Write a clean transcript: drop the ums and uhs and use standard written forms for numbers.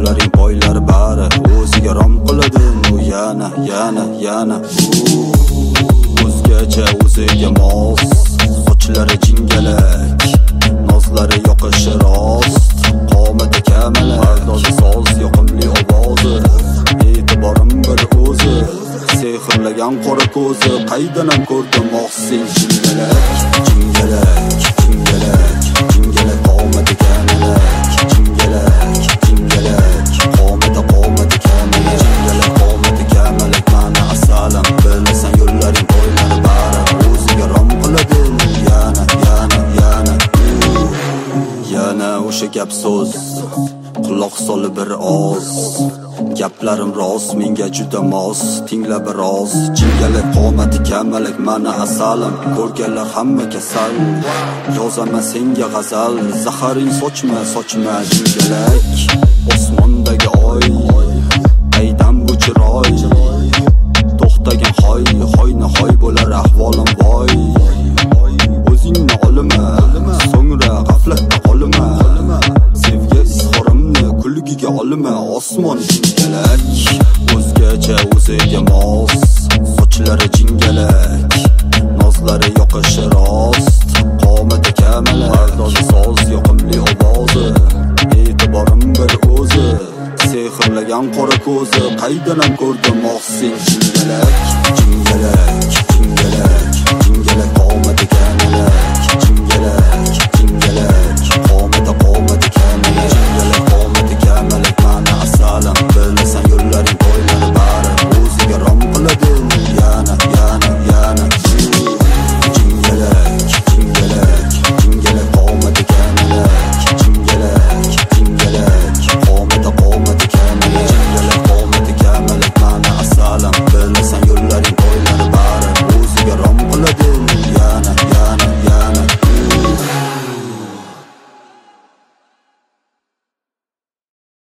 yo'llaring boylar bari o'ziga rom qiladi. U yana o'zgacha o'ziga mos, sochlari jingalak, nozlari yoqishi rost, qomati kamalak, pardozi soz, yoqimli ovozi, e'tiborim bir o'zi, sehrlagan qora ko'zi. Qaydanam ko'rdim sen jingalak, qomati kamalak, jingalak, qomati kamalak, jingalak, qomati kamalak, mana asalam. Bilasan yo'llaring boylari bari o'ziga rom qiladi. Yana o'sha gap so'z, quloq sol bir oz, gaplarim rost, menga juda mos, tingla biroz. Jingalak, qomati kamalak, mana asalim, ko'rganlar hamma kasal. Yozaman senga g'azal, zaharing sochma jingalak. Osmondagi oy, qaydan bu chiroy, to'xtagan hoy bo'lar ahvolim voy. O'zingni olma, so'ngra g'aflatda qolma, sevgi izhorimni kulgiga olma. Osmon jingalak, o'zgacha o'ziga mos, sochlari jingalak, nozlari yoqishi rost, qomati kamalak, pardozi soz, yoqimli ovozi, e'tiborim bir o'zi, sehrlagan qora ko'zi. Qaydanam ko'rdim sen jingalak.